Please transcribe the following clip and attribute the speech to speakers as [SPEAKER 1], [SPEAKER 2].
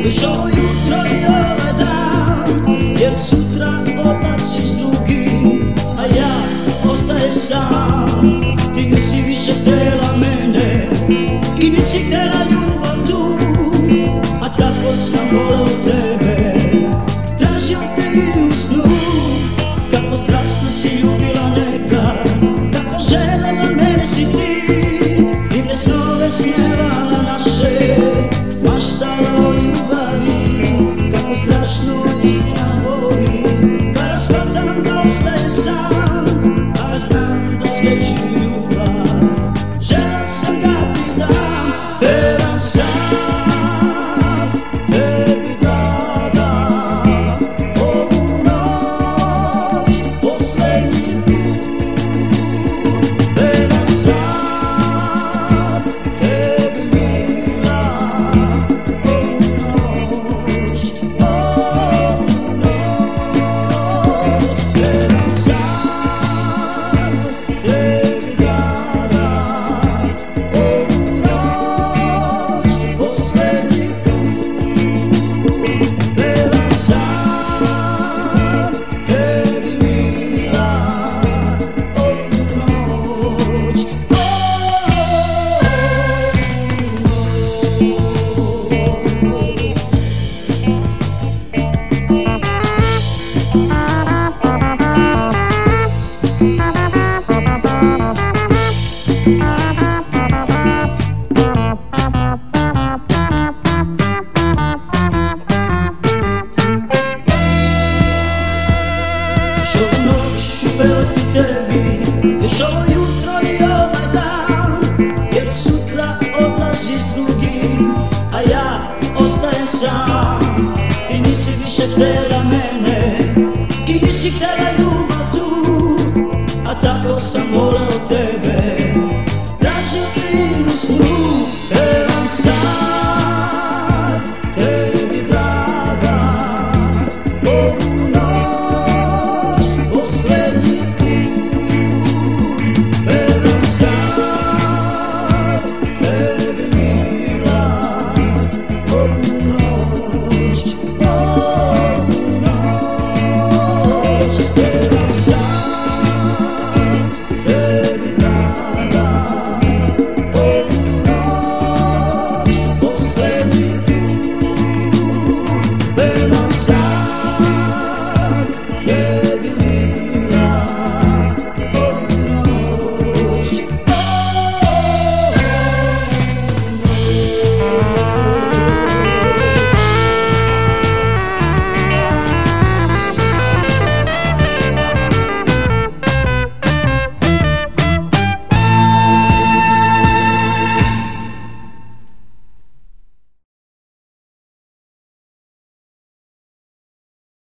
[SPEAKER 1] Još ovo jutro i ovaj dan, jer sutra odlaziš drugi, a ja ostajem sam. Ti nisi više htjela mene i nisi htjela ljubav tu, a tako sam voleo tebe, tražio te i u snu. Kako strasno si ljubila nekad, kako željela mene si ti, divne snove snevala naše, maštala o ljubavi. Kako strašno istina boli, kada shvatam da ostajem sam, a znam da sreću i ljubav željam sam da ti dam. Pevam sam tebi tada ovu noć, poslednji put. Pevam sam tebi mila ovu noć, ovu noć. Pevam sam tebi tada ovu noć, poslednji put. Pevam sam tebi mila ovu noć, još ovo jutro i ovaj dan, jer sutra odlaziš drugi, a ja ostajem sam.